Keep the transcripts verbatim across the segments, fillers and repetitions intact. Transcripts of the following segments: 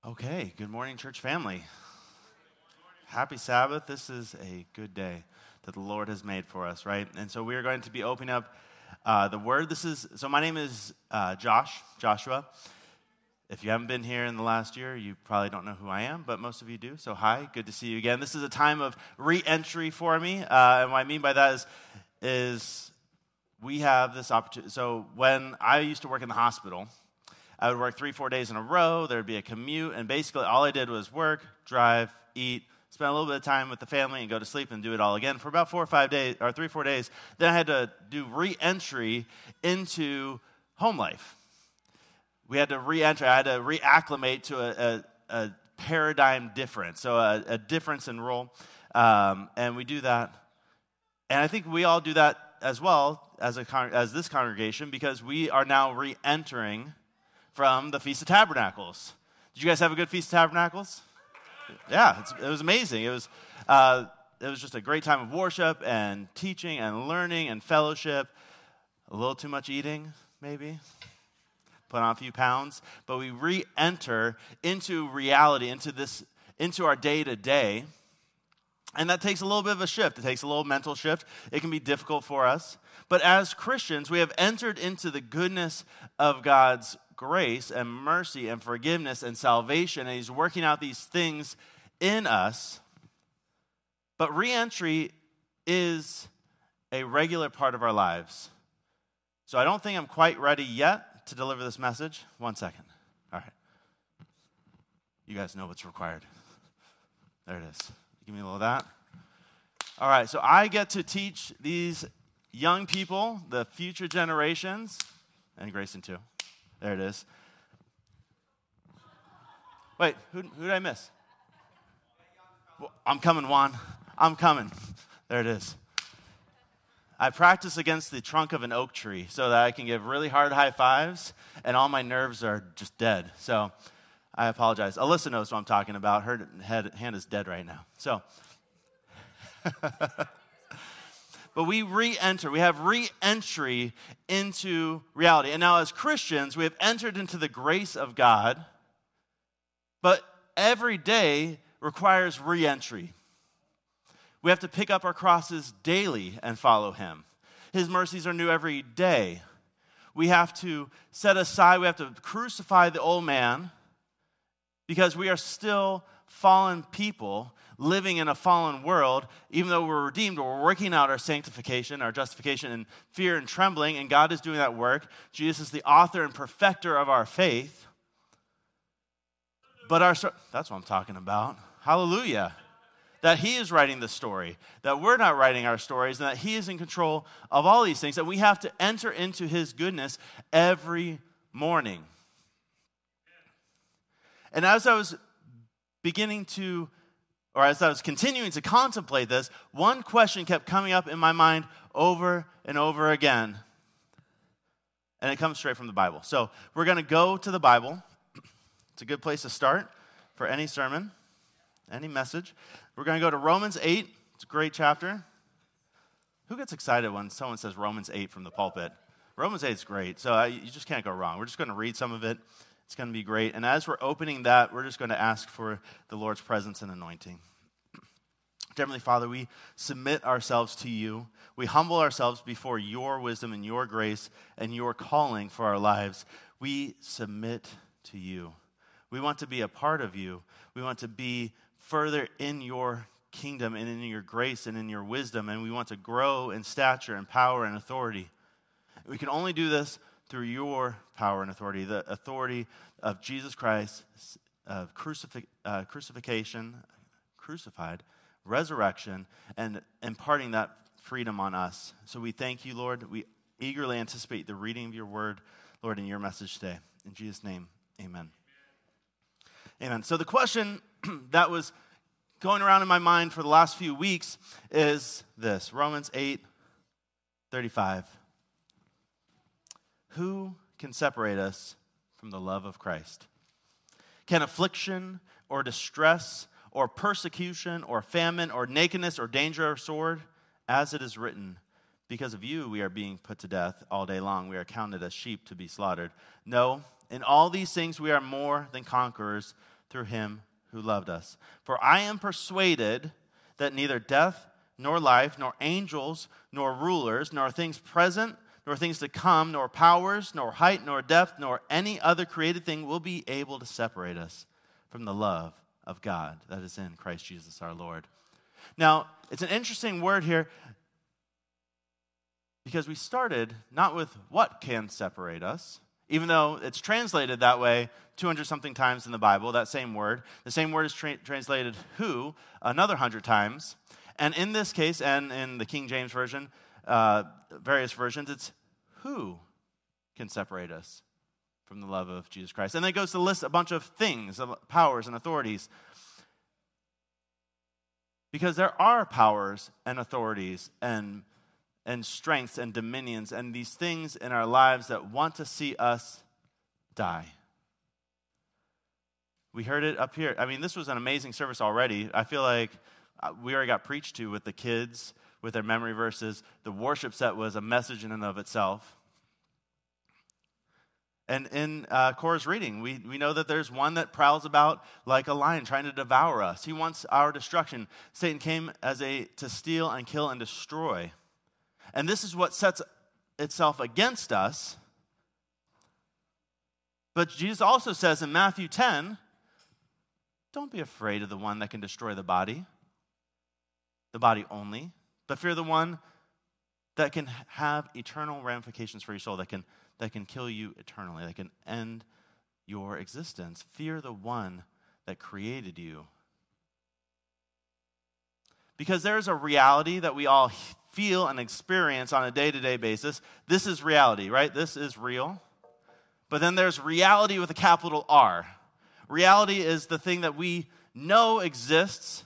Okay, good morning, church family. Happy Sabbath. This is a good day that the Lord has made for us, right? And so we are going to be opening up uh, the Word. This is, so my name is uh, Josh, Joshua. If you haven't been here in the last year, you probably don't know who I am, but most of you do. So hi, good to see you again. This is a time of re-entry for me, uh, and what I mean by that is, is we have this opportunity. So when I used to work in the hospital, I would work three, four days in a row. There would be a commute, and basically all I did was work, drive, eat, spend a little bit of time with the family, and go to sleep and do it all again for about four or five days, or three, four days. Then I had to do re-entry into home life. We had to re-enter. I had to reacclimate to a, a, a paradigm difference, so a, a difference in role, um, and we do that. And I think we all do that as well as a con- as this congregation, because we are now re-entering from the Feast of Tabernacles. Did you guys have a good Feast of Tabernacles? Yeah, it's, it was amazing. It was uh, it was just a great time of worship and teaching and learning and fellowship. A little too much eating, maybe. Put on a few pounds. But we re-enter into reality, into this, into our day-to-day. And that takes a little bit of a shift. It takes a little mental shift. It can be difficult for us. But as Christians, we have entered into the goodness of God's grace and mercy and forgiveness and salvation, and he's working out these things in us. But re-entry is a regular part of our lives. So I don't think I'm quite ready yet to deliver this message. One second. All right. You guys know what's required. There it is. Give me a little of that. All right, so I get to teach these young people, the future generations, and Grayson too. There it is. Wait, who, who did I miss? Well, I'm coming, Juan. I'm coming. There it is. I practice against the trunk of an oak tree so that I can give really hard high fives, and all my nerves are just dead. So I apologize. Alyssa knows what I'm talking about. Her head, hand is dead right now. So, but we re-enter. We have re-entry into reality. And now as Christians, we have entered into the grace of God, but every day requires re-entry. We have to pick up our crosses daily and follow him. His mercies are new every day. We have to set aside, we have to crucify the old man, because we are still fallen people living in a fallen world. Even though we're redeemed, we're working out our sanctification, our justification in fear and trembling, and God is doing that work. Jesus is the author and perfecter of our faith. But our that's what I'm talking about. Hallelujah. That he is writing the story, that we're not writing our stories, and that he is in control of all these things, that we have to enter into his goodness every morning. And as I was beginning to, or as I was continuing to contemplate this, one question kept coming up in my mind over and over again. And it comes straight from the Bible. So we're going to go to the Bible. It's a good place to start for any sermon, any message. We're going to go to Romans eight. It's a great chapter. Who gets excited when someone says Romans eight from the pulpit? Romans eight is great, so I, you just can't go wrong. We're just going to read some of it. It's going to be great. And as we're opening that, we're just going to ask for the Lord's presence and anointing. Heavenly Father, we submit ourselves to you. We humble ourselves before your wisdom and your grace and your calling for our lives. We submit to you. We want to be a part of you. We want to be further in your kingdom and in your grace and in your wisdom, and we want to grow in stature and power and authority. We can only do this through your power and authority, the authority of Jesus Christ, of crucif- uh, crucifixion, crucified, resurrection, and imparting that freedom on us. So we thank you, Lord. We eagerly anticipate the reading of your word, Lord, in your message today. In Jesus' name, amen. Amen. So the question that was going around in my mind for the last few weeks is this, Romans eight thirty-five. Who can separate us from the love of Christ? Can affliction or distress or persecution or famine or nakedness or danger or sword? As it is written, because of you we are being put to death all day long. We are counted as sheep to be slaughtered. No, in all these things we are more than conquerors through him who loved us. For I am persuaded that neither death, nor life, nor angels, nor rulers, nor things present, nor things to come, nor powers, nor height, nor depth, nor any other created thing will be able to separate us from the love of God that is in Christ Jesus our Lord. Now, it's an interesting word here because we started not with what can separate us, even though it's translated that way two hundred something times in the Bible, that same word. The same word is tra- translated who another one hundred times. And in this case, and in the King James Version, uh, various versions, it's who can separate us from the love of Jesus Christ. And then it goes to list a bunch of things, of powers and authorities. Because there are powers and authorities and, and strengths and dominions and these things in our lives that want to see us die. We heard it up here. I mean, this was an amazing service already. I feel like we already got preached to with the kids, with their memory verses. The worship set was a message in and of itself. And in uh, Cora's reading, we, we know that there's one that prowls about like a lion trying to devour us. He wants our destruction. Satan came as a to steal and kill and destroy. And this is what sets itself against us. But Jesus also says in Matthew ten, don't be afraid of the one that can destroy the body, the body only, but fear the one that can have eternal ramifications for your soul, that can that can kill you eternally, that can end your existence. Fear the one that created you. Because there is a reality that we all feel and experience on a day-to-day basis. This is reality, right? This is real. But then there's reality with a capital R. Reality is the thing that we know exists,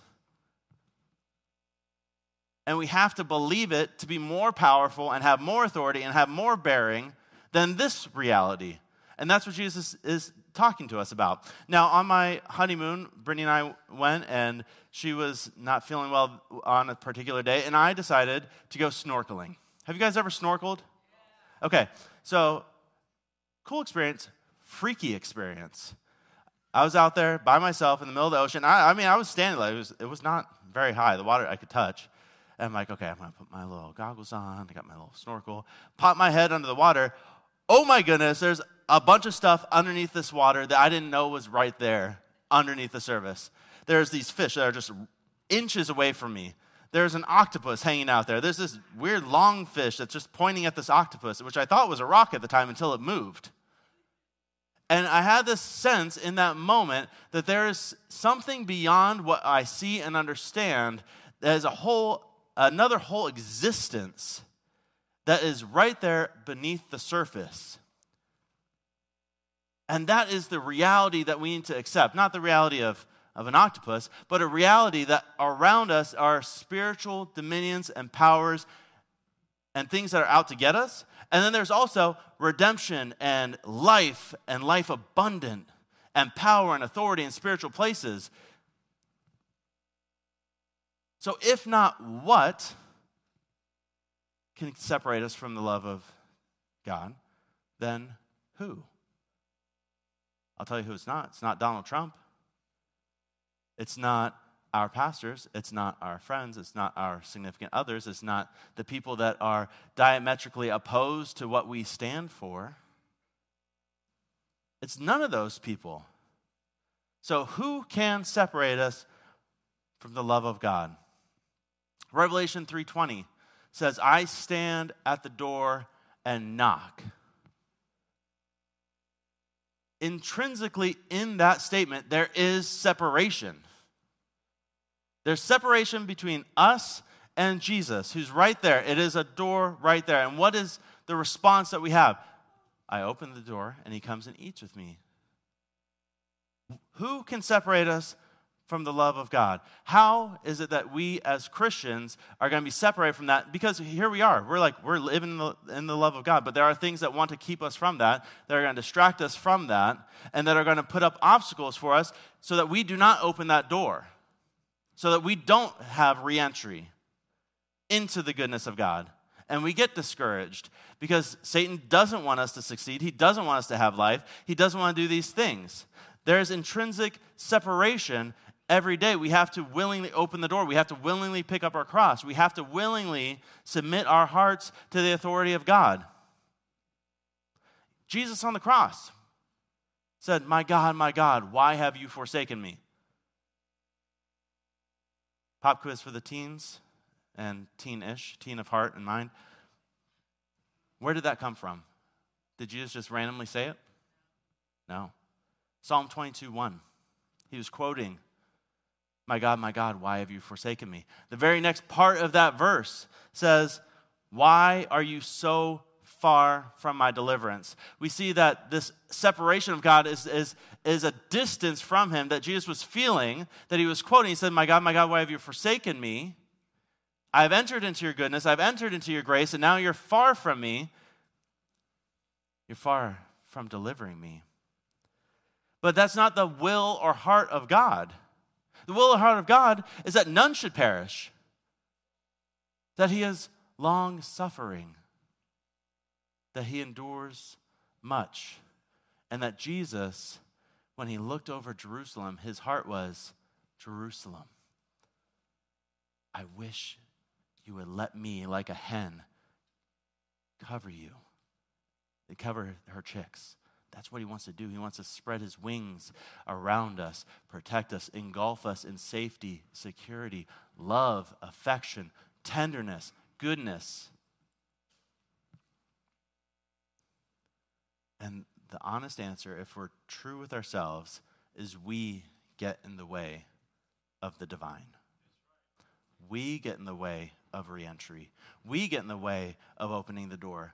and we have to believe it to be more powerful and have more authority and have more bearing than this reality. And that's what Jesus is talking to us about. Now, on my honeymoon, Brittany and I went, and she was not feeling well on a particular day, and I decided to go snorkeling. Have you guys ever snorkeled? Okay, so cool experience, freaky experience. I was out there by myself in the middle of the ocean. I, I mean, I was standing there. It was, it was not very high, the water I could touch. And I'm like, okay, I'm going to put my little goggles on. I got my little snorkel. Pop my head under the water. Oh, my goodness, there's a bunch of stuff underneath this water that I didn't know was right there underneath the surface. There's these fish that are just inches away from me. There's an octopus hanging out there. There's this weird long fish that's just pointing at this octopus, which I thought was a rock at the time until it moved. And I had this sense in that moment that there is something beyond what I see and understand. There's a whole, another whole existence that is right there beneath the surface. And that is the reality that we need to accept. Not the reality of, of an octopus, but a reality that around us are spiritual dominions and powers and things that are out to get us. And then there's also redemption and life and life abundant and power and authority in spiritual places. So if not what can separate us from the love of God, then who? I'll tell you who it's not. It's not Donald Trump. It's not our pastors. It's not our friends. It's not our significant others. It's not the people that are diametrically opposed to what we stand for. It's none of those people. So who can separate us from the love of God? Revelation three twenty says, I stand at the door and knock. Intrinsically in that statement, there is separation. There's separation between us and Jesus, who's right there. It is a door right there. And what is the response that we have? I open the door, and he comes and eats with me. Who can separate us from the love of God? How is it that we as Christians are going to be separated from that? Because here we are. We're like, we're living in the, in the love of God, but there are things that want to keep us from that, that are going to distract us from that, and that are going to put up obstacles for us so that we do not open that door, so that we don't have re-entry into the goodness of God. And we get discouraged because Satan doesn't want us to succeed. He doesn't want us to have life. He doesn't want to do these things. There's intrinsic separation every day. We have to willingly open the door. We have to willingly pick up our cross. We have to willingly submit our hearts to the authority of God. Jesus on the cross said, "My God, my God, why have you forsaken me?" Pop quiz for the teens and teen-ish, teen of heart and mind. Where did that come from? Did Jesus just randomly say it? No. Psalm twenty-two one. He was quoting, "My God, my God, why have you forsaken me?" The very next part of that verse says, "Why are you so far from my deliverance?" We see that this separation of God is, is, is a distance from him that Jesus was feeling, that he was quoting. He said, "My God, my God, why have you forsaken me? I've entered into your goodness, I've entered into your grace, and now you're far from me. You're far from delivering me." But that's not the will or heart of God. The will or heart of God is that none should perish, that he is long-suffering, that he endures much, and that Jesus, when he looked over Jerusalem, his heart was, "Jerusalem, I wish you would let me, like a hen, cover you." They cover her chicks. That's what he wants to do. He wants to spread his wings around us, protect us, engulf us in safety, security, love, affection, tenderness, goodness. And the honest answer, if we're true with ourselves, is we get in the way of the divine. We get in the way of reentry. We get in the way of opening the door.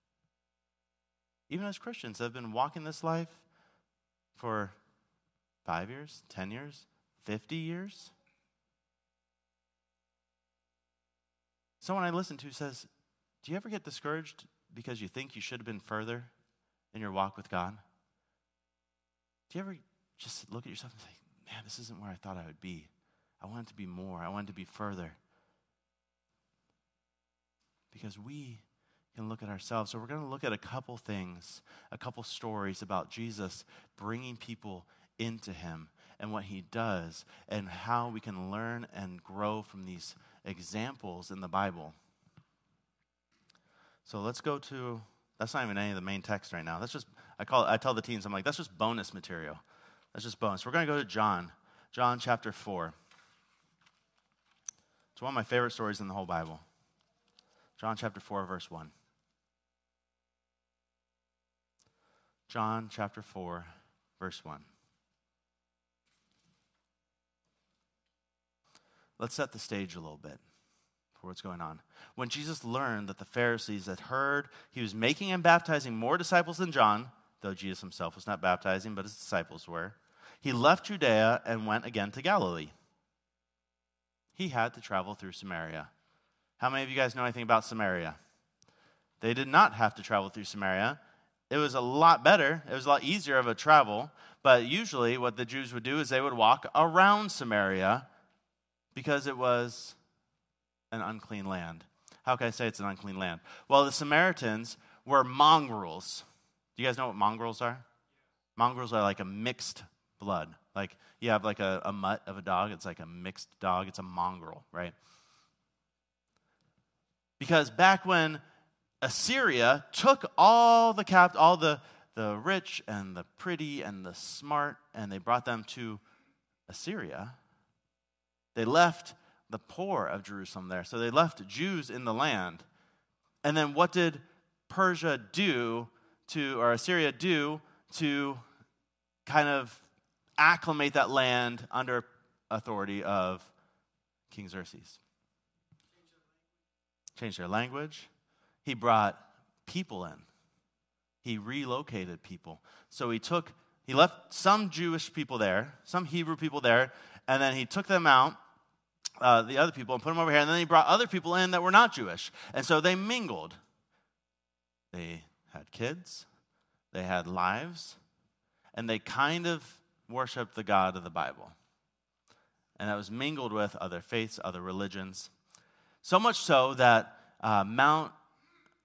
Even as Christians that have been walking this life for five years, ten years, fifty years. Someone I listen to says, "Do you ever get discouraged because you think you should have been further in your walk with God?" Do you ever just look at yourself and say, "Man, this isn't where I thought I would be. I wanted to be more. I wanted to be further." Because we can look at ourselves. So we're going to look at a couple things, a couple stories about Jesus bringing people into him and what he does and how we can learn and grow from these examples in the Bible. So let's go to, that's not even any of the main text right now. That's just, I call it, I tell the teens, I'm like, that's just bonus material. That's just bonus. We're going to go to John, John chapter four. It's one of my favorite stories in the whole Bible. John chapter four, verse one. John chapter four, verse one. Let's set the stage a little bit for what's going on. When Jesus learned that the Pharisees had heard he was making and baptizing more disciples than John, though Jesus himself was not baptizing, but his disciples were, he left Judea and went again to Galilee. He had to travel through Samaria. How many of you guys know anything about Samaria? They did not have to travel through Samaria. It was a lot better. It was a lot easier of a travel. But usually what the Jews would do is they would walk around Samaria because it was an unclean land. How can I say it's an unclean land? Well, the Samaritans were mongrels. Do you guys know what mongrels are? Mongrels are like a mixed blood. Like you have like a, a mutt of a dog. It's like a mixed dog. It's a mongrel, right? Because back when Assyria took all the capt, all the, the rich and the pretty and the smart, and they brought them to Assyria, they left the poor of Jerusalem there. So they left Jews in the land. And then what did Persia do to, or Assyria do to kind of acclimate that land under authority of King Xerxes? Change their language. He brought people in. He relocated people. So he took, he left some Jewish people there, some Hebrew people there, and then he took them out, uh, the other people, and put them over here, and then he brought other people in that were not Jewish. And so they mingled. They had kids, they had lives, and they kind of worshiped the God of the Bible. And that was mingled with other faiths, other religions. So much so that uh, Mount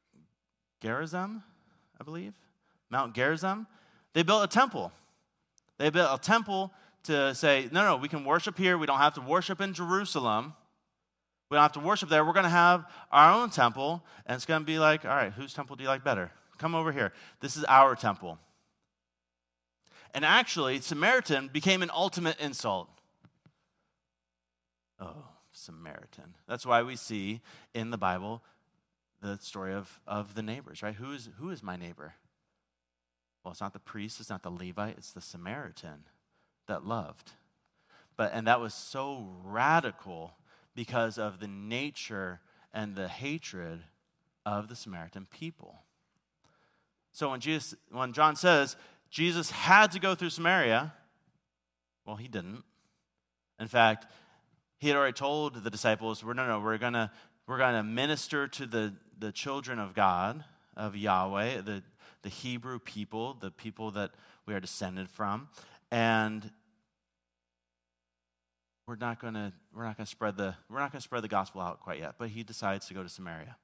Gerizim, I believe, Mount Gerizim, they built a temple They built a temple to say, no, no, we can worship here. We don't have to worship in Jerusalem. We don't have to worship there. We're going to have our own temple, and it's going to be like, all right, whose temple do you like better? Come over here. This is our temple. And actually, Samaritan became an ultimate insult. Oh, Samaritan. That's why we see in the Bible the story of, of the neighbors, right? Who is, who is my neighbor? Well, it's not the priest, it's not the Levite, it's the Samaritan that loved. But and that was so radical because of the nature and the hatred of the Samaritan people. So when Jesus, when John says Jesus had to go through Samaria, well, he didn't. In fact, he had already told the disciples, "We're no, no, we're gonna we're gonna minister to the the children of God, of Yahweh, the the Hebrew people, the people that we are descended from, and we're not gonna we're not gonna spread the we're not gonna spread the gospel out quite yet." But he decides to go to Samaria,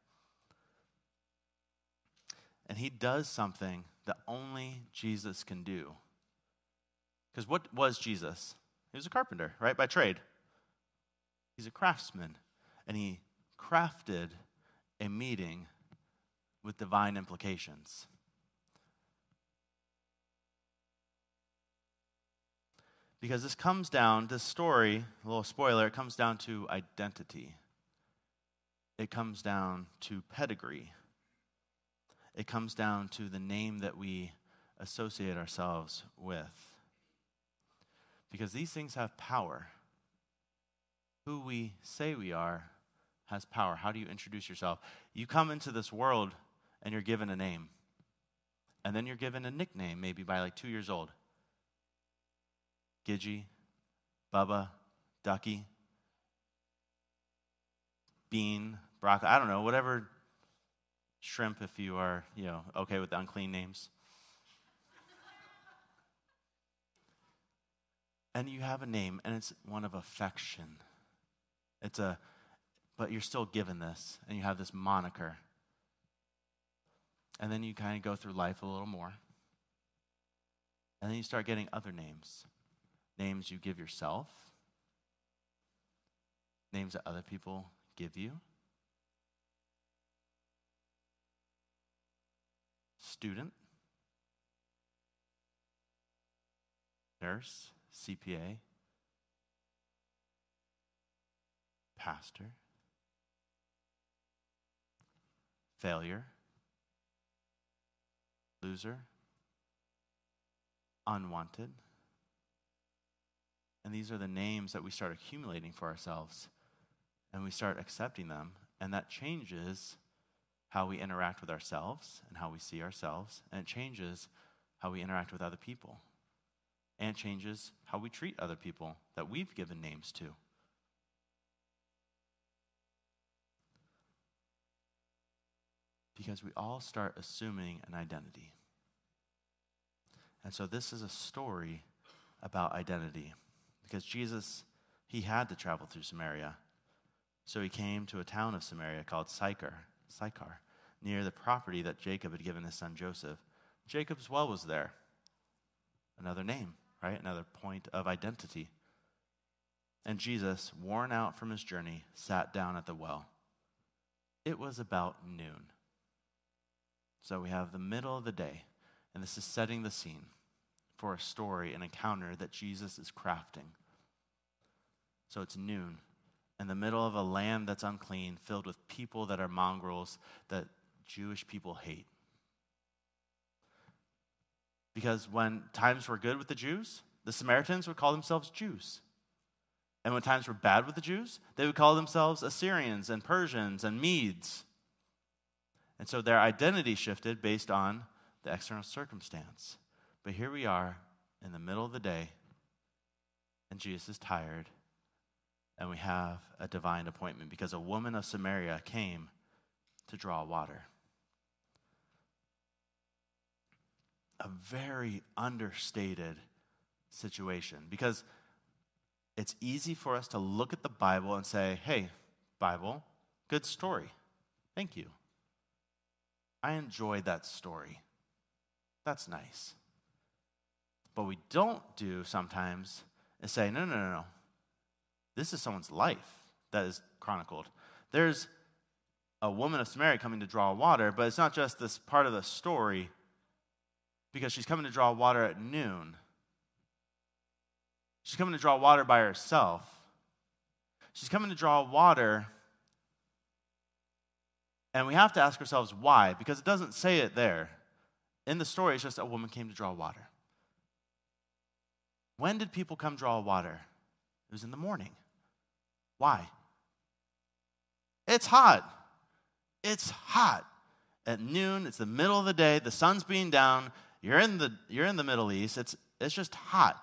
and he does something that only Jesus can do. Because what was Jesus? He was a carpenter, right, by trade. He's a craftsman, and he crafted a meeting with divine implications. Because this comes down, this story, a little spoiler, it comes down to identity. It comes down to pedigree. It comes down to the name that we associate ourselves with. Because these things have power. Who we say we are has power. How do you introduce yourself? You come into this world and you're given a name. And then you're given a nickname, maybe by like two years old. Gidgy, Bubba, Ducky, Bean, Broccoli, I don't know, whatever, shrimp if you are, you know, okay with the unclean names. And you have a name, and it's one of affection. It's a, but you're still given this, and you have this moniker. And then you kind of go through life a little more. And then you start getting other names. Names you give yourself. Names that other people give you. Student. Nurse. C P A. Pastor. Failure. Loser. Unwanted. And these are the names that we start accumulating for ourselves. And we start accepting them. And that changes how we interact with ourselves and how we see ourselves. And it changes how we interact with other people. And it changes how we treat other people that we've given names to. Because we all start assuming an identity. And so this is a story about identity. Because Jesus, he had to travel through Samaria. So he came to a town of Samaria called Sychar, Sychar, near the property that Jacob had given his son Joseph. Jacob's well was there. Another name, right? Another point of identity. And Jesus, worn out from his journey, sat down at the well. It was about noon. So we have the middle of the day, and this is setting the scene for a story, an encounter that Jesus is crafting. So it's noon, in the middle of a land that's unclean, filled with people that are mongrels that Jewish people hate. Because when times were good with the Jews, the Samaritans would call themselves Jews. And when times were bad with the Jews, they would call themselves Assyrians and Persians and Medes. And so their identity shifted based on the external circumstance. But here we are in the middle of the day, and Jesus is tired, and we have a divine appointment because a woman of Samaria came to draw water. A very understated situation, because it's easy for us to look at the Bible and say, hey, Bible, good story. Thank you. I enjoyed that story. That's nice. What we don't do sometimes is say, no, no, no, no. This is someone's life that is chronicled. There's a woman of Samaria coming to draw water, but it's not just this part of the story because she's coming to draw water at noon. She's coming to draw water by herself. She's coming to draw water, and we have to ask ourselves why, because it doesn't say it there. In the story, it's just a woman came to draw water. When did people come draw water? It was in the morning. Why? It's hot. It's hot. At noon, it's the middle of the day, the sun's being down, you're in the you're in the Middle East, it's it's just hot.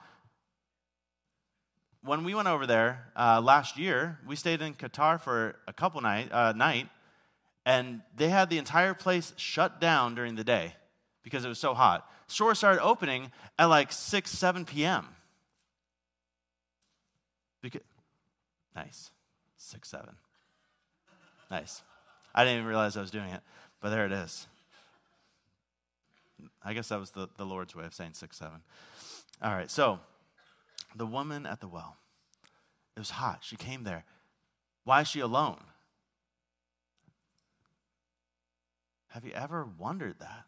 When we went over there uh, last year, we stayed in Qatar for a couple night uh, night, and they had the entire place shut down during the day because it was so hot. Stores started opening at like six, seven p.m. Because, nice, six, seven. Nice. I didn't even realize I was doing it, but there it is. I guess that was the, the Lord's way of saying six, seven. All right, so the woman at the well. It was hot. She came there. Why is she alone? Have you ever wondered that?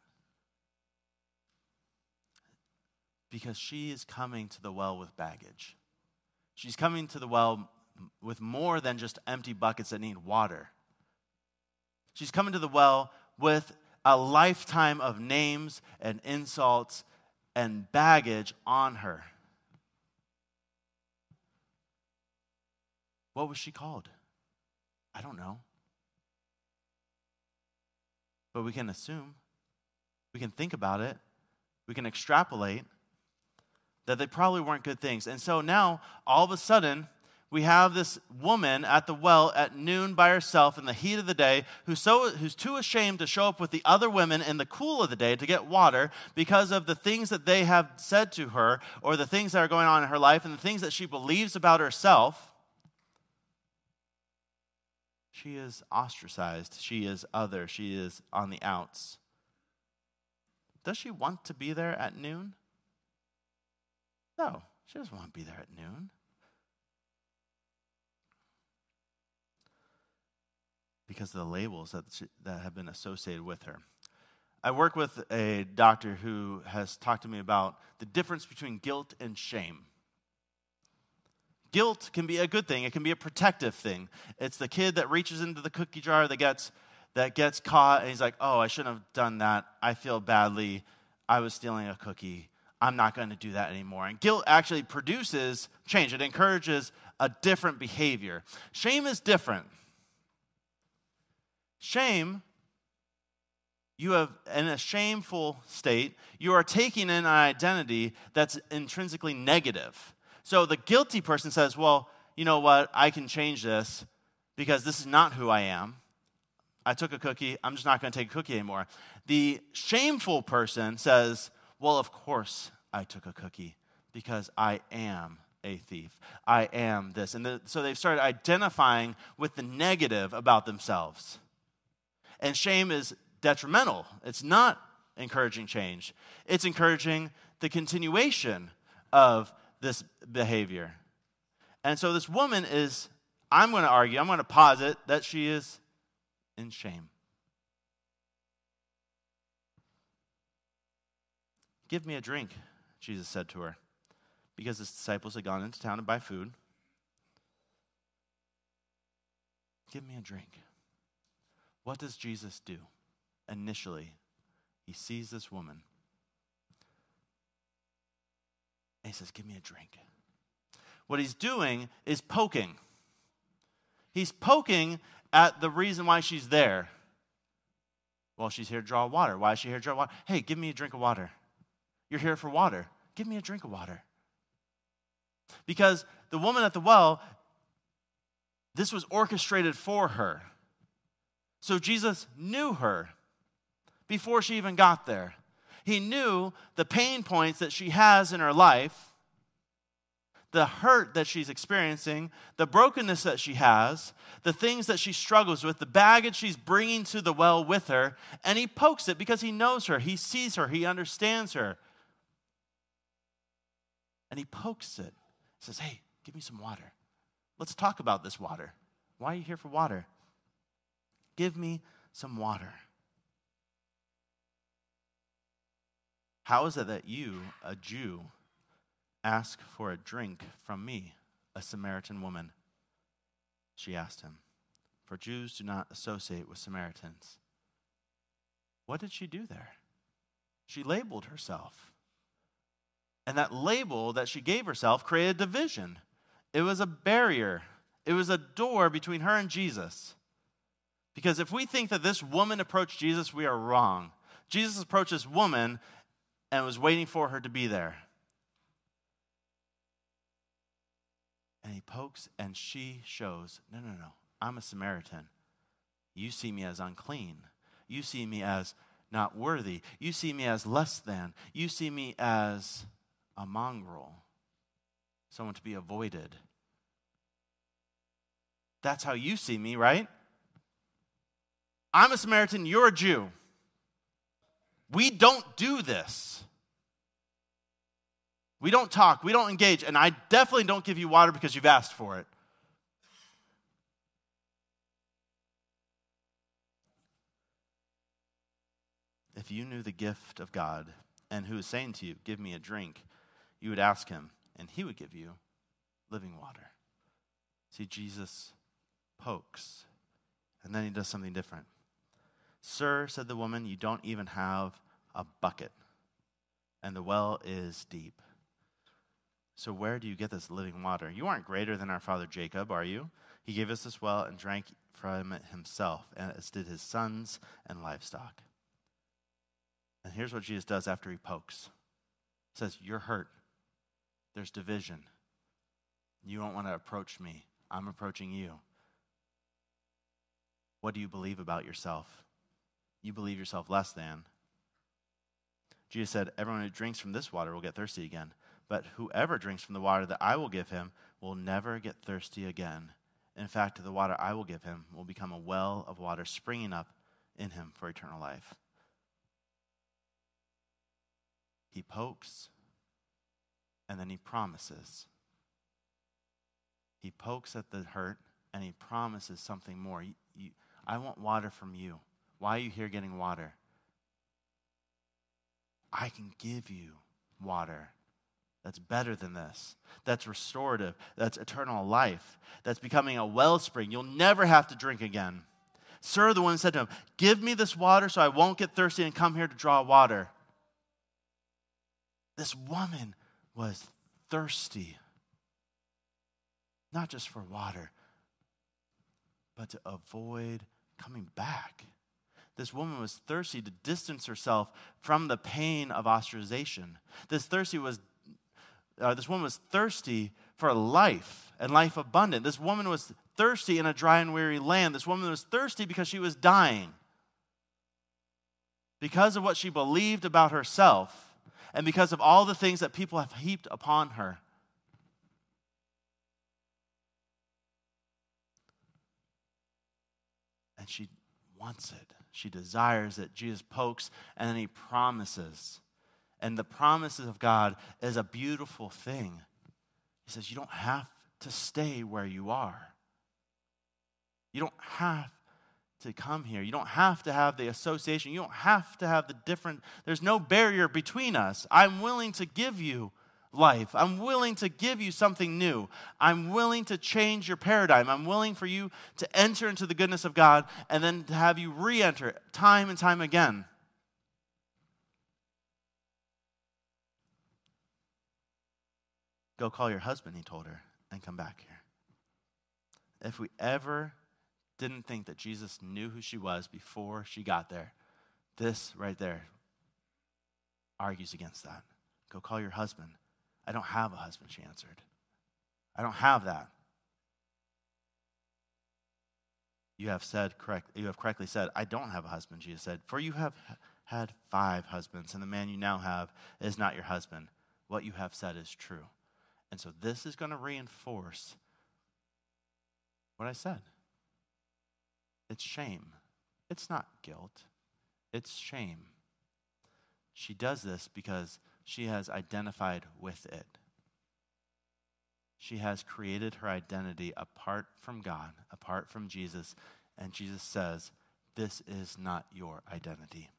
Because she is coming to the well with baggage. She's coming to the well with more than just empty buckets that need water. She's coming to the well with a lifetime of names and insults and baggage on her. What was she called? I don't know. But we can assume, we can think about it, we can extrapolate that they probably weren't good things. And so now, all of a sudden, we have this woman at the well at noon by herself in the heat of the day who's, so, who's too ashamed to show up with the other women in the cool of the day to get water because of the things that they have said to her or the things that are going on in her life and the things that she believes about herself. She is ostracized. She is other. She is on the outs. Does she want to be there at noon? No, she doesn't want to be there at noon. Because of the labels that, she, that have been associated with her. I work with a doctor who has talked to me about the difference between guilt and shame. Guilt can be a good thing. It can be a protective thing. It's the kid that reaches into the cookie jar that gets that gets caught, and he's like, oh, I shouldn't have done that. I feel badly. I was stealing a cookie. I'm not going to do that anymore. And guilt actually produces change. It encourages a different behavior. Shame is different. Shame, you have, in a shameful state, you are taking in an identity that's intrinsically negative. So the guilty person says, well, you know what, I can change this because this is not who I am. I took a cookie, I'm just not going to take a cookie anymore. The shameful person says, well, of course I took a cookie because I am a thief. I am this. And the, so they've started identifying with the negative about themselves. And shame is detrimental. It's not encouraging change. It's encouraging the continuation of this behavior. And so this woman is, I'm going to argue, I'm going to posit that she is in shame. Give me a drink, Jesus said to her, because his disciples had gone into town to buy food. Give me a drink. What does Jesus do? Initially, he sees this woman. And he says, give me a drink. What he's doing is poking. He's poking at the reason why she's there. Well, she's here to draw water. Why is she here to draw water? Hey, give me a drink of water. You're here for water. Give me a drink of water. Because the woman at the well, this was orchestrated for her. So Jesus knew her before she even got there. He knew the pain points that she has in her life, the hurt that she's experiencing, the brokenness that she has, the things that she struggles with, the baggage she's bringing to the well with her, and he pokes it because he knows her, he sees her, he understands her. And he pokes it. He says, hey, give me some water. Let's talk about this water. Why are you here for water? Give me some water. How is it that you, a Jew, ask for a drink from me, a Samaritan woman? She asked him, for Jews do not associate with Samaritans. What did she do there? She labeled herself. And that label that she gave herself created division. It was a barrier. It was a door between her and Jesus. Because if we think that this woman approached Jesus, we are wrong. Jesus approached this woman and was waiting for her to be there. And he pokes and she shows, no, no, no, I'm a Samaritan. You see me as unclean. You see me as not worthy. You see me as less than. You see me as a mongrel, someone to be avoided. That's how you see me, right? I'm a Samaritan, you're a Jew. We don't do this. We don't talk, we don't engage, and I definitely don't give you water because you've asked for it. If you knew the gift of God and who is saying to you, give me a drink, you would ask him, and he would give you living water. See, Jesus pokes, and then he does something different. Sir, said the woman, you don't even have a bucket, and the well is deep. So where do you get this living water? You aren't greater than our father Jacob, are you? He gave us this well and drank from it himself, and as did his sons and livestock. And here's what Jesus does after he pokes. He says, you're hurt. There's division. You don't want to approach me. I'm approaching you. What do you believe about yourself? You believe yourself less than. Jesus said, everyone who drinks from this water will get thirsty again. But whoever drinks from the water that I will give him will never get thirsty again. In fact, the water I will give him will become a well of water springing up in him for eternal life. He pokes, and then he promises. He pokes at the hurt, and he promises something more. You, you, I want water from you. Why are you here getting water? I can give you water that's better than this, that's restorative, that's eternal life, that's becoming a wellspring. You'll never have to drink again. Sir, the woman said to him, give me this water so I won't get thirsty and come here to draw water. This woman was thirsty, not just for water, but to avoid coming back. This woman was thirsty to distance herself from the pain of ostracization. This thirsty was, uh, this woman was thirsty for life and life abundant. This woman was thirsty in a dry and weary land. This woman was thirsty because she was dying. Because of what she believed about herself and because of all the things that people have heaped upon her. And she wants it. She desires it. Jesus pokes and then he promises. And the promises of God is a beautiful thing. He says, you don't have to stay where you are. You don't have to come here. You don't have to have the association. You don't have to have the different, there's no barrier between us. I'm willing to give you life. I'm willing to give you something new. I'm willing to change your paradigm. I'm willing for you to enter into the goodness of God and then to have you re-enter time and time again. Go call your husband, he told her, and come back here. If we ever didn't think that Jesus knew who she was before she got there, this right there argues against that. Go call your husband. I don't have a husband, she answered. I don't have that. You have said correct. You have correctly said, I don't have a husband, Jesus said. For you have had five husbands, and the man you now have is not your husband. What you have said is true. And so this is going to reinforce what I said. It's shame. It's not guilt. It's shame. She does this because she has identified with it. She has created her identity apart from God, apart from Jesus. And Jesus says, this is not your identity.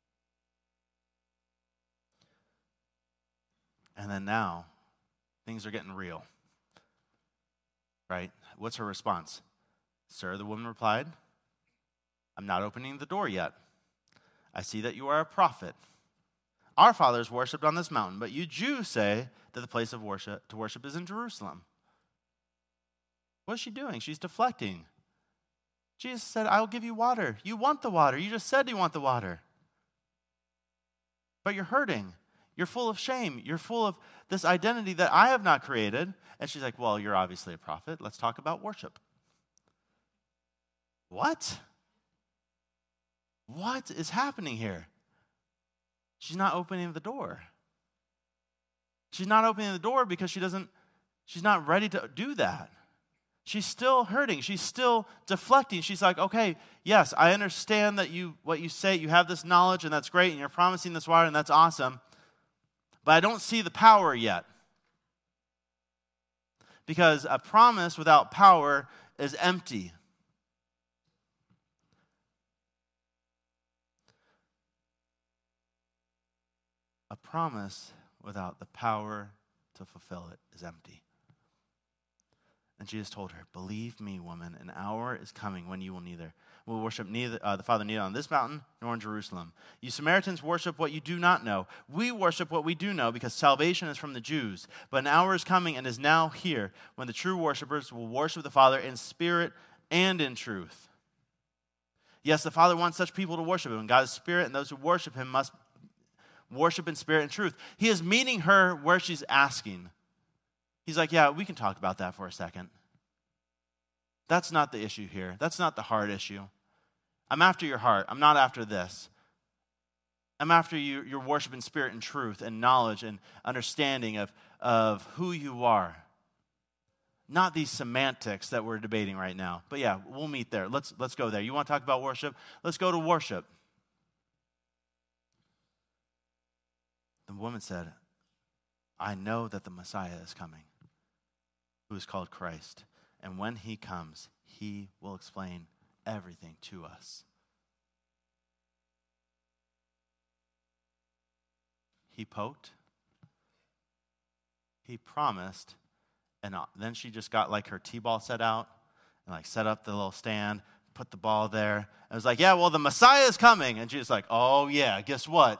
And then now, things are getting real. Right? What's her response? Sir, the woman replied, I'm not opening the door yet. I see that you are a prophet. Our fathers worshipped on this mountain, but you Jews say that the place of worship to worship is in Jerusalem. What's she doing? She's deflecting. Jesus said, I will give you water. You want the water. You just said you want the water. But you're hurting. You're full of shame. You're full of this identity that I have not created. And she's like, well, you're obviously a prophet. Let's talk about worship. What? What is happening here? She's not opening the door. She's not opening the door because she doesn't, she's not ready to do that. She's still hurting. She's still deflecting. She's like, okay, yes, I understand that you, what you say, you have this knowledge and that's great and you're promising this water and that's awesome, but I don't see the power yet. Because a promise without power is empty. A promise without the power to fulfill it is empty. And Jesus told her, believe me, woman, an hour is coming when you will neither will worship neither uh, the Father neither on this mountain nor in Jerusalem. You Samaritans worship what you do not know. We worship what we do know because salvation is from the Jews. But an hour is coming and is now here when the true worshipers will worship the Father in spirit and in truth. Yes, the Father wants such people to worship him. God is spirit, and those who worship him must worship in spirit and truth. He is meeting her where she's asking. He's like, yeah, we can talk about that for a second. That's not the issue here. That's not the hard issue. I'm after your heart. I'm not after this. I'm after you, your worship in spirit and truth and knowledge and understanding of, of who you are. Not these semantics that we're debating right now. But yeah, we'll meet there. Let's, let's go there. You want to talk about worship? Let's go to worship. The woman said, I know that the Messiah is coming, who is called Christ. And when he comes, he will explain everything to us. He poked. He promised. And then she just got like her T-ball set out and like set up the little stand, put the ball there. And it was like, yeah, well, the Messiah is coming. And she's like, oh, yeah, guess what?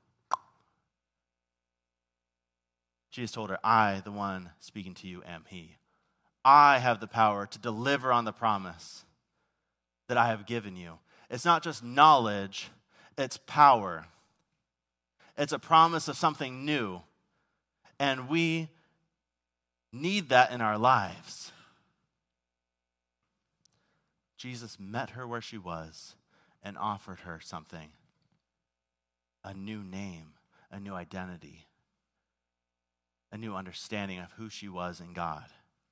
Jesus told her, I, the one speaking to you, am he. I have the power to deliver on the promise that I have given you. It's not just knowledge, it's power. It's a promise of something new. And we need that in our lives. Jesus met her where she was and offered her something. A new name, a new identity. A new understanding of who she was in God.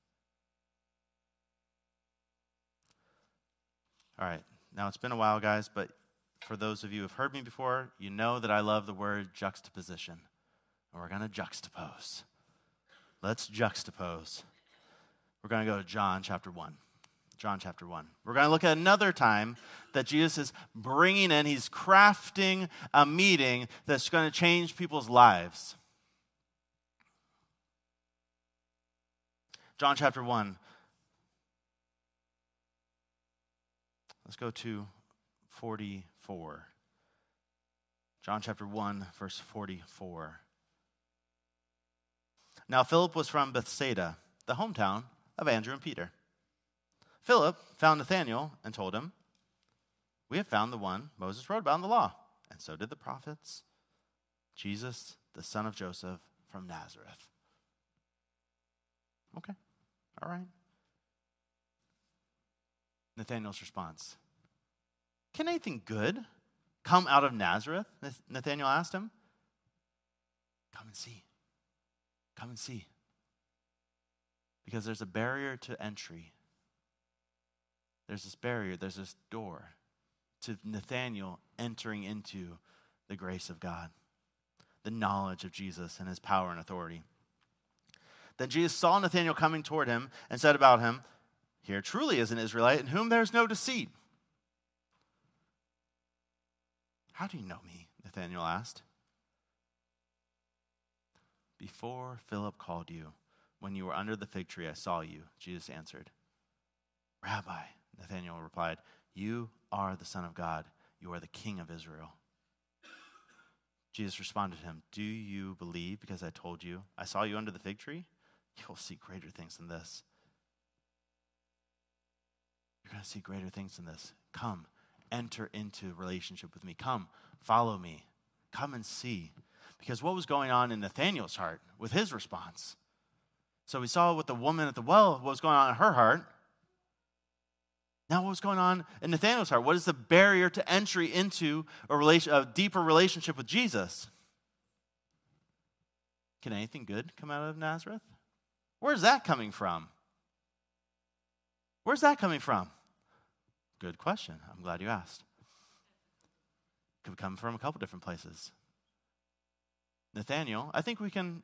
All right, now it's been a while, guys, but for those of you who have heard me before, you know that I love the word juxtaposition. And we're going to juxtapose. Let's juxtapose. We're going to go to John chapter one. John chapter one. We're going to look at another time that Jesus is bringing in, he's crafting a meeting that's going to change people's lives. John chapter one. Let's go to forty-four. John chapter one, verse forty-four. Now Philip was from Bethsaida, the hometown of Andrew and Peter. Philip found Nathanael and told him, we have found the one Moses wrote about in the law, and so did the prophets, Jesus, the son of Joseph from Nazareth. Okay. All right. Nathanael's response. Can anything good come out of Nazareth? Nathanael asked him. Come and see. Come and see. Because there's a barrier to entry. There's this barrier, there's this door to Nathanael entering into the grace of God, the knowledge of Jesus and his power and authority. Then Jesus saw Nathanael coming toward him and said about him, "Here truly is an Israelite in whom there is no deceit." "How do you know me?" Nathanael asked. "Before Philip called you, when you were under the fig tree, I saw you," Jesus answered. "Rabbi," Nathanael replied, "you are the Son of God. You are the King of Israel." Jesus responded to him, "Do you believe because I told you, I saw you under the fig tree? You will see greater things than this." You're going to see greater things than this. Come, enter into relationship with me. Come, follow me. Come and see. Because what was going on in Nathanael's heart with his response? So we saw with the woman at the well, what was going on in her heart. Now what was going on in Nathanael's heart? What is the barrier to entry into a, relation, a deeper relationship with Jesus? Can anything good come out of Nazareth? Where's that coming from? Where's that coming from? Good question. I'm glad you asked. Could come from a couple different places. Nathanael, I think we can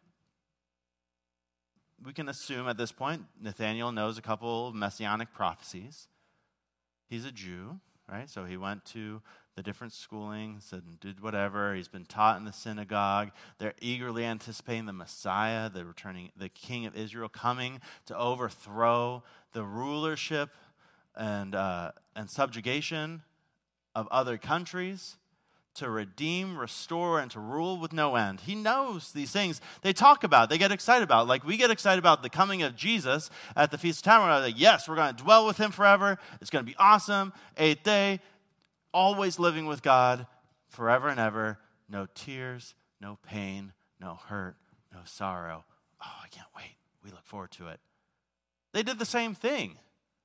we can assume at this point Nathanael knows a couple of messianic prophecies. He's a Jew, right? So he went to the different schoolings and did whatever. He's been taught in the synagogue. They're eagerly anticipating the Messiah, the returning, the King of Israel, coming to overthrow the rulership and uh, and subjugation of other countries, to redeem, restore, and to rule with no end. He knows these things. They talk about, they get excited about. Like we get excited about the coming of Jesus at the Feast of Tabernacles. Like, yes, we're going to dwell with him forever. It's going to be awesome. Eighth day, always living with God forever and ever. No tears, no pain, no hurt, no sorrow. Oh, I can't wait. We look forward to it. They did the same thing.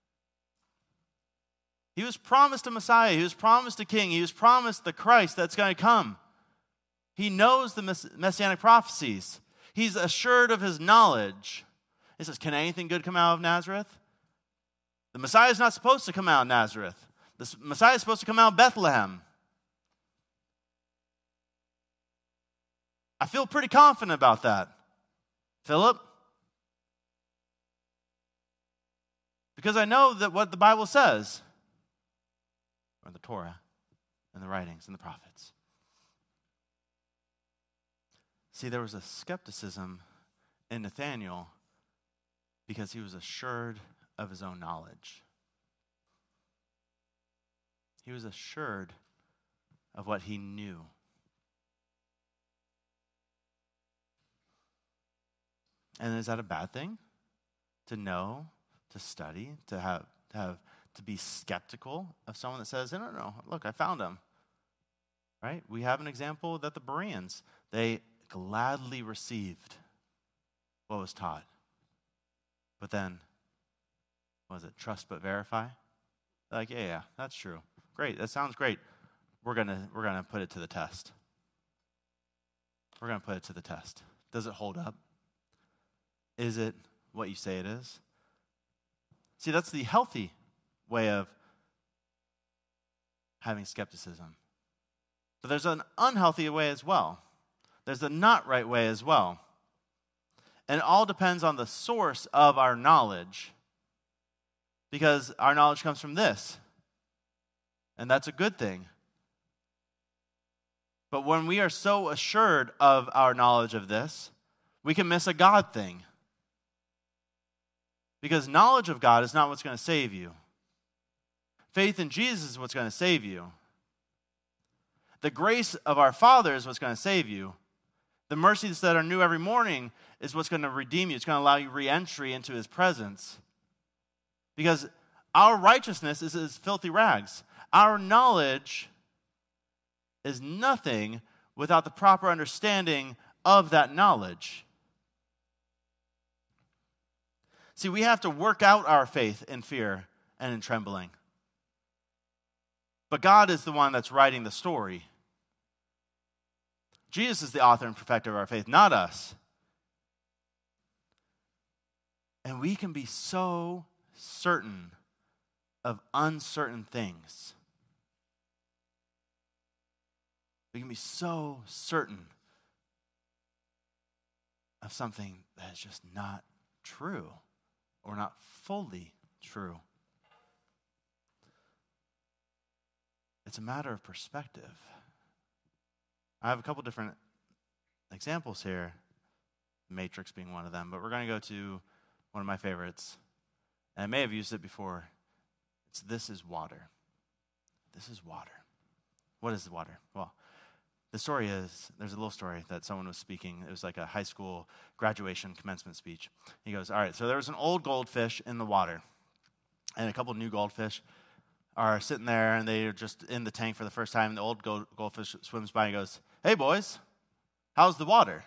He was promised a Messiah. He was promised a king. He was promised the Christ that's going to come. He knows the mess- messianic prophecies. He's assured of his knowledge. He says, can anything good come out of Nazareth? The Messiah is not supposed to come out of Nazareth. The Messiah is supposed to come out of Bethlehem. I feel pretty confident about that. Philip? Because I know that what the Bible says, or the Torah, and the writings, and the prophets. See, there was a skepticism in Nathanael because he was assured of his own knowledge. He was assured of what he knew. And is that a bad thing? To know, to study, to have, to have to be skeptical of someone that says, no, no, no, look, I found him. Right? We have an example that the Bereans, they gladly received what was taught. But then, what was it? Trust but verify? They're like, yeah, yeah, that's true. Great, that sounds great. We're gonna we're gonna put it to the test. We're gonna put it to the test. Does it hold up? Is it what you say it is? See, that's the healthy way of having skepticism. But there's an unhealthy way as well. There's a not right way as well. And it all depends on the source of our knowledge. Because our knowledge comes from this. And that's a good thing. But when we are so assured of our knowledge of this, we can miss a God thing. Because knowledge of God is not what's going to save you. Faith in Jesus is what's going to save you. The grace of our Father is what's going to save you. The mercies that are new every morning is what's going to redeem you. It's going to allow you re-entry into his presence. Because our righteousness is as filthy rags. Our knowledge is nothing without the proper understanding of that knowledge. See, we have to work out our faith in fear and in trembling. But God is the one that's writing the story. Jesus is the author and perfecter of our faith, not us. And we can be so certain of uncertain things. We can be so certain of something that is just not true or not fully true. It's a matter of perspective. I have a couple different examples here, Matrix being one of them, but we're going to go to one of my favorites. And I may have used it before. It's this is water. This is water. What is the water? Well, the story is, there's a little story that someone was speaking. It was like a high school graduation commencement speech. He goes, all right, so there was an old goldfish in the water, and a couple new goldfish are sitting there, and they're just in the tank for the first time. The old gold, goldfish swims by and goes, hey, boys, how's the water?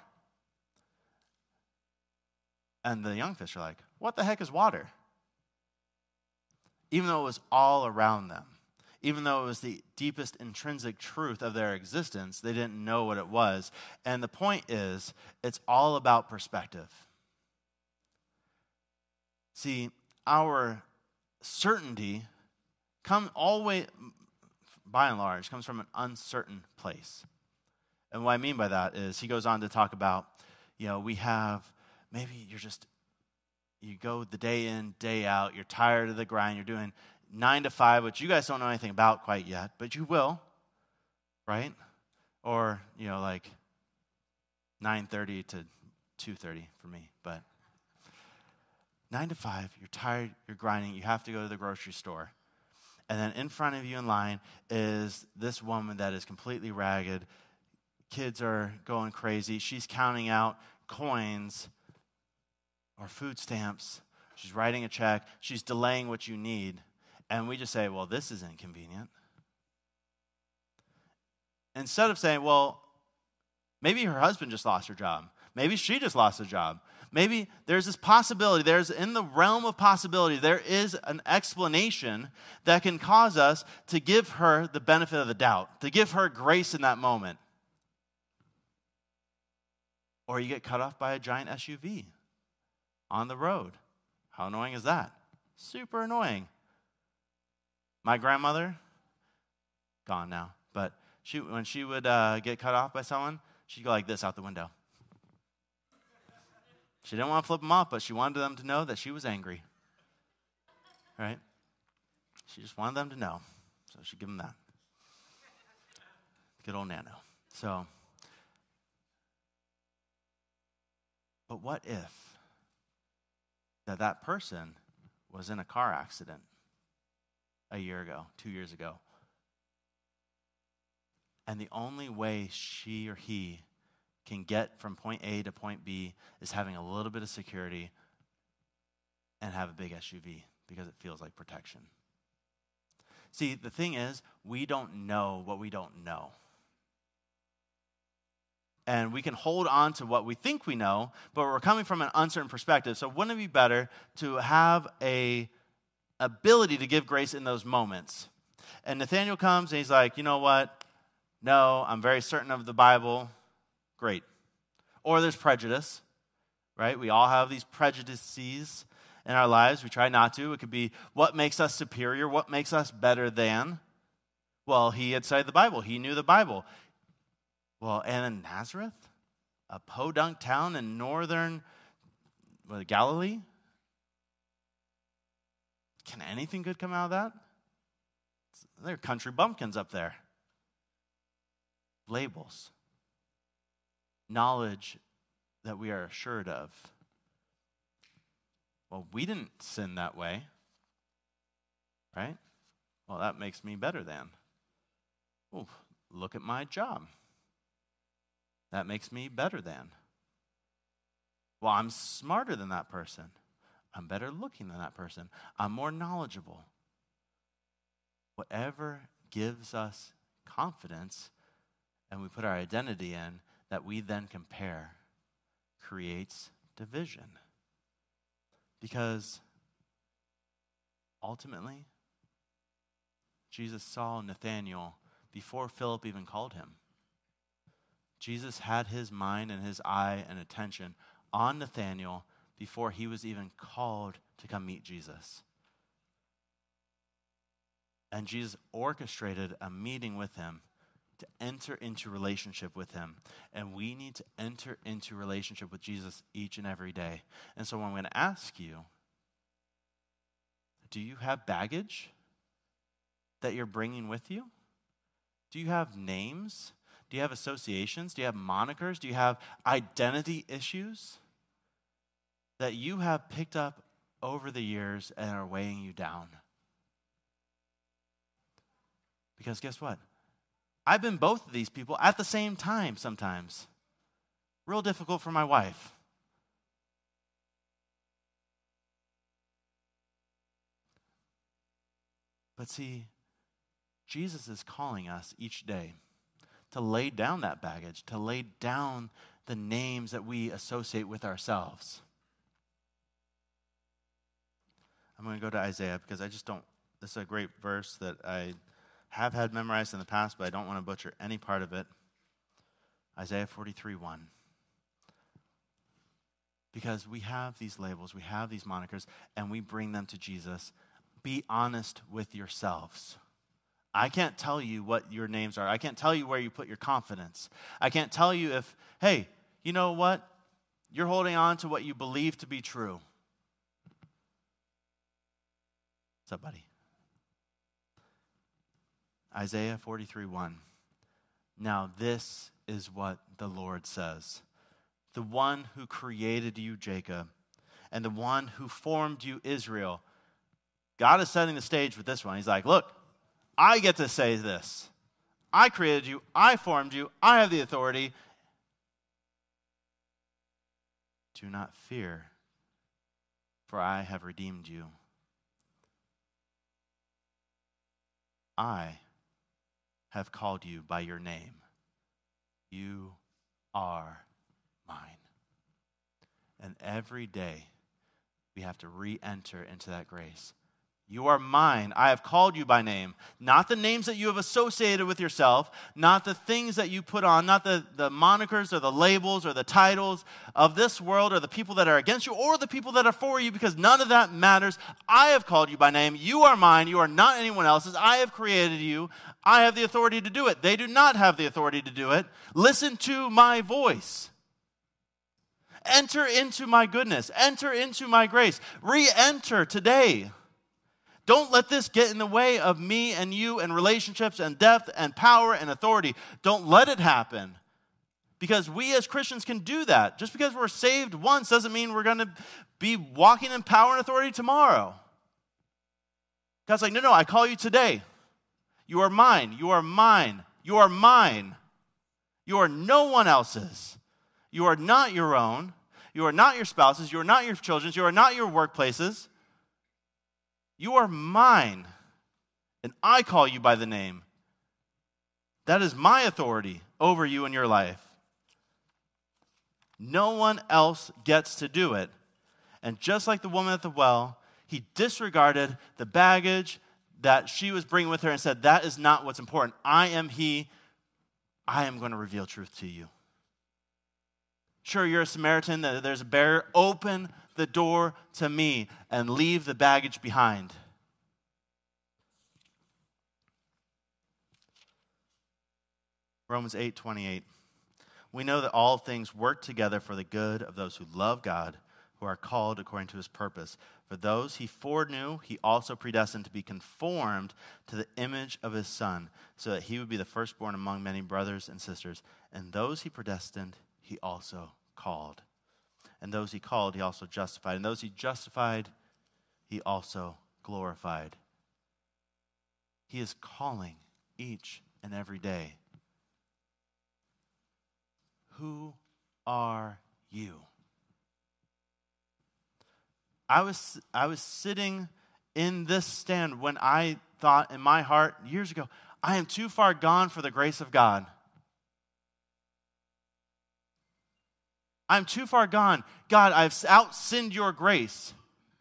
And the young fish are like, what the heck is water? Even though it was all around them, even though it was the deepest intrinsic truth of their existence, they didn't know what it was. And the point is, it's all about perspective. See, our certainty come always, by and large, comes from an uncertain place. And what I mean by that is he goes on to talk about, you know, we have, maybe you're just, you go the day in, day out, you're tired of the grind, you're doing nine to five, which you guys don't know anything about quite yet, but you will, right? Or, you know, like nine thirty to two thirty for me, but nine to five, you're tired, you're grinding, you have to go to the grocery store. And then in front of you in line is this woman that is completely ragged. Kids are going crazy. She's counting out coins or food stamps. She's writing a check. She's delaying what you need. And we just say, well, this is inconvenient. Instead of saying, well, maybe her husband just lost her job. Maybe she just lost a job. Maybe there's this possibility, there's in the realm of possibility, there is an explanation that can cause us to give her the benefit of the doubt, to give her grace in that moment. Or you get cut off by a giant S U V on the road. How annoying is that? Super annoying. My grandmother, gone now, but she when she would uh, get cut off by someone, she'd go like this out the window. She didn't want to flip them off, but she wanted them to know that she was angry. Right? She just wanted them to know. So she'd give them that. Good old Nano. So, but what if that that person was in a car accident a year ago, two years ago, and the only way she or he can get from point A to point B is having a little bit of security and have a big S U V because it feels like protection. See, the thing is, we don't know what we don't know. And we can hold on to what we think we know, but we're coming from an uncertain perspective. So wouldn't it be better to have a ability to give grace in those moments? And Nathaniel comes and he's like, you know what? No, I'm very certain of the Bible. Great. Or there's prejudice, right? We all have these prejudices in our lives. We try not to. It could be what makes us superior, what makes us better than. Well, he had studied the Bible. He knew the Bible. Well, and in Nazareth, a podunk town in northern what, Galilee, can anything good come out of that? There are country bumpkins up there. Labels. Knowledge that we are assured of. Well, we didn't sin that way, right? Well, that makes me better than. Oh, look at my job. That makes me better than. Well, I'm smarter than that person. I'm better looking than that person. I'm more knowledgeable. Whatever gives us confidence and we put our identity in, that we then compare, creates division. Because ultimately, Jesus saw Nathanael before Philip even called him. Jesus had his mind and his eye and attention on Nathanael before he was even called to come meet Jesus. And Jesus orchestrated a meeting with him to enter into relationship with him. And we need to enter into relationship with Jesus each and every day. And so I'm going to ask you, do you have baggage that you're bringing with you? Do you have names? Do you have associations? Do you have monikers? Do you have identity issues that you have picked up over the years and are weighing you down? Because guess what? I've been both of these people at the same time sometimes. Real difficult for my wife. But see, Jesus is calling us each day to lay down that baggage, to lay down the names that we associate with ourselves. I'm going to go to Isaiah because I just don't, this is a great verse that I have had memorized in the past, but I don't want to butcher any part of it. Isaiah forty-three one. Because we have these labels, we have these monikers, and we bring them to Jesus. Be honest with yourselves. I can't tell you what your names are. I can't tell you where you put your confidence. I can't tell you if, hey, you know what? You're holding on to what you believe to be true. What's up, buddy? Isaiah forty-three one. Now this is what the Lord says. The one who created you, Jacob, and the one who formed you, Israel. God is setting the stage with this one. He's like, look, I get to say this. I created you. I formed you. I have the authority. Do not fear, for I have redeemed you. I have called you by your name. You are mine. And every day we have to re-enter into that grace. You are mine. I have called you by name. Not the names that you have associated with yourself, not the things that you put on, not the, the monikers or the labels or the titles of this world or the people that are against you or the people that are for you, because none of that matters. I have called you by name. You are mine. You are not anyone else's. I have created you. I have the authority to do it. They do not have the authority to do it. Listen to my voice. Enter into my goodness. Enter into my grace. Re-enter today. Don't let this get in the way of me and you and relationships and depth and power and authority. Don't let it happen. Because we as Christians can do that. Just because we're saved once doesn't mean we're going to be walking in power and authority tomorrow. God's like, no, no, I call you today. You are mine. You are mine. You are mine. You are no one else's. You are not your own. You are not your spouses. You are not your children's. You are not your workplaces. You are mine, and I call you by the name. That is my authority over you in your life. No one else gets to do it. And just like the woman at the well, he disregarded the baggage that she was bringing with her and said, that is not what's important. I am he. I am going to reveal truth to you. Sure, you're a Samaritan. There's a barrier. Open the door to me and leave the baggage behind. Romans eight twenty-eight. We know that all things work together for the good of those who love God, who are called according to his purpose. For those he foreknew, he also predestined to be conformed to the image of his Son, so that he would be the firstborn among many brothers and sisters. And those he predestined, he also called. And those he called, he also justified. And those he justified, he also glorified. He is calling each and every day. Who are you? I was, I was sitting in this stand when I thought in my heart years ago, I am too far gone for the grace of God. I'm too far gone. God, I've outsinned your grace.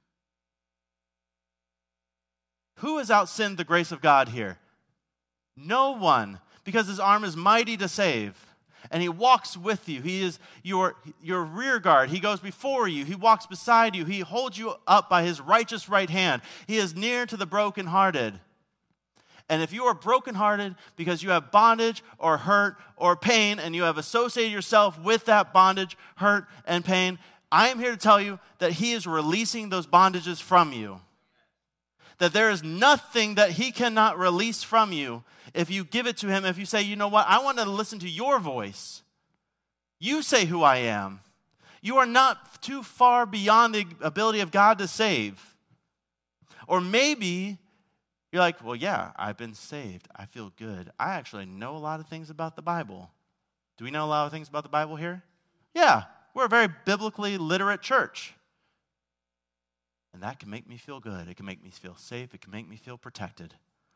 Who has outsinned the grace of God here? No one, because his arm is mighty to save. And he walks with you. He is your, your rear guard. He goes before you. He walks beside you. He holds you up by his righteous right hand. He is near to the brokenhearted. And if you are brokenhearted because you have bondage or hurt or pain, and you have associated yourself with that bondage, hurt, and pain, I am here to tell you that he is releasing those bondages from you. That there is nothing that he cannot release from you if you give it to him, if you say, you know what, I want to listen to your voice. You say who I am. You are not too far beyond the ability of God to save. Or maybe you're like, well, yeah, I've been saved. I feel good. I actually know a lot of things about the Bible. Do we know a lot of things about the Bible here? Yeah, we're a very biblically literate church. And that can make me feel good. It can make me feel safe. It can make me feel protected.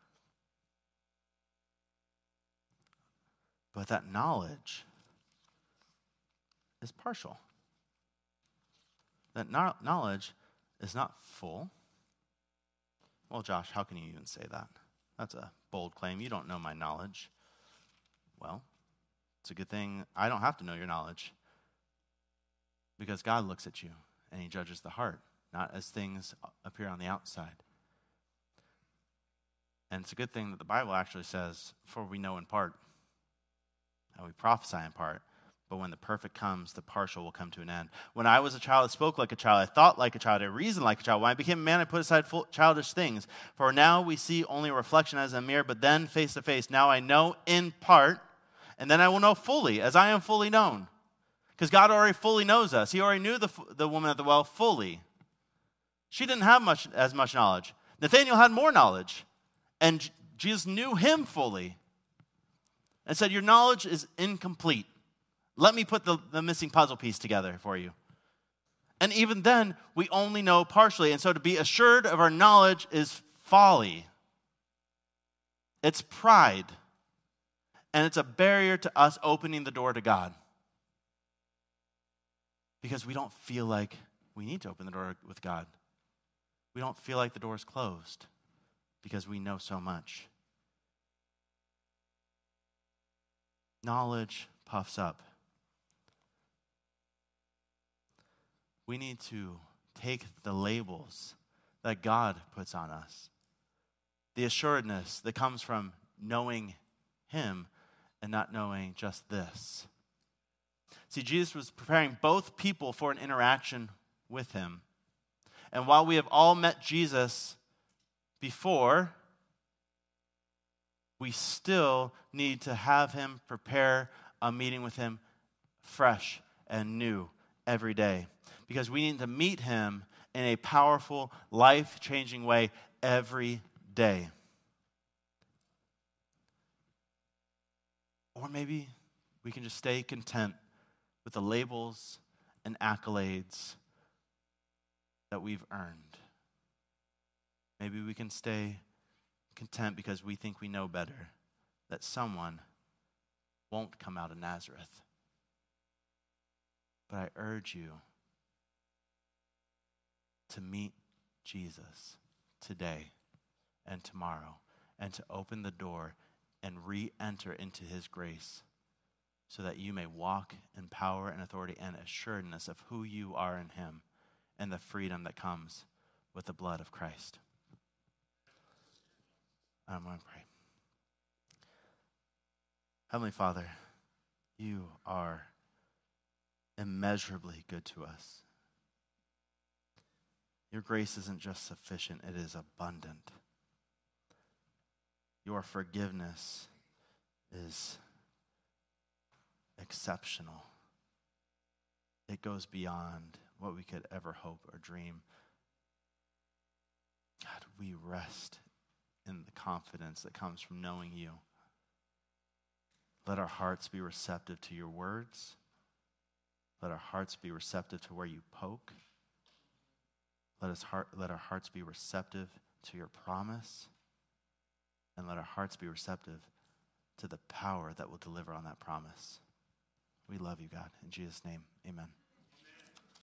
But that knowledge is partial. That no- knowledge is not full. Well, Josh, how can you even say that? That's a bold claim. You don't know my knowledge. Well, it's a good thing I don't have to know your knowledge, because God looks at you and he judges the heart, not as things appear on the outside. And it's a good thing that the Bible actually says, for we know in part, and we prophesy in part, but when the perfect comes, the partial will come to an end. When I was a child, I spoke like a child, I thought like a child, I reasoned like a child. When I became a man, I put aside full childish things. For now we see only a reflection as a mirror, but then face to face. Now I know in part, and then I will know fully, as I am fully known. Because God already fully knows us. He already knew the, the woman at the well fully. She didn't have much as much knowledge. Nathanael had more knowledge, and Jesus knew him fully and said, your knowledge is incomplete. Let me put the, the missing puzzle piece together for you. And even then, we only know partially. And so to be assured of our knowledge is folly. It's pride. And it's a barrier to us opening the door to God. Because we don't feel like we need to open the door with God. We don't feel like the door is closed because we know so much. Knowledge puffs up. We need to take the labels that God puts on us, the assuredness that comes from knowing him and not knowing just this. See, Jesus was preparing both people for an interaction with him. And while we have all met Jesus before, we still need to have him prepare a meeting with him fresh and new every day. Because we need to meet him in a powerful, life-changing way every day. Or maybe we can just stay content with the labels and accolades that we've earned. Maybe we can stay content because we think we know better, that someone won't come out of Nazareth. But I urge you to meet Jesus today and tomorrow, and to open the door and re-enter into his grace so that you may walk in power and authority and assuredness of who you are in him and the freedom that comes with the blood of Christ. I'm going to pray. Heavenly Father, you are immeasurably good to us. Your grace isn't just sufficient, it is abundant. Your forgiveness is exceptional. It goes beyond what we could ever hope or dream. God, we rest in the confidence that comes from knowing you. Let our hearts be receptive to your words. Let our hearts be receptive to where you poke. Let us heart, let our hearts be receptive to your promise. And let our hearts be receptive to the power that will deliver on that promise. We love you, God. In Jesus' name, amen.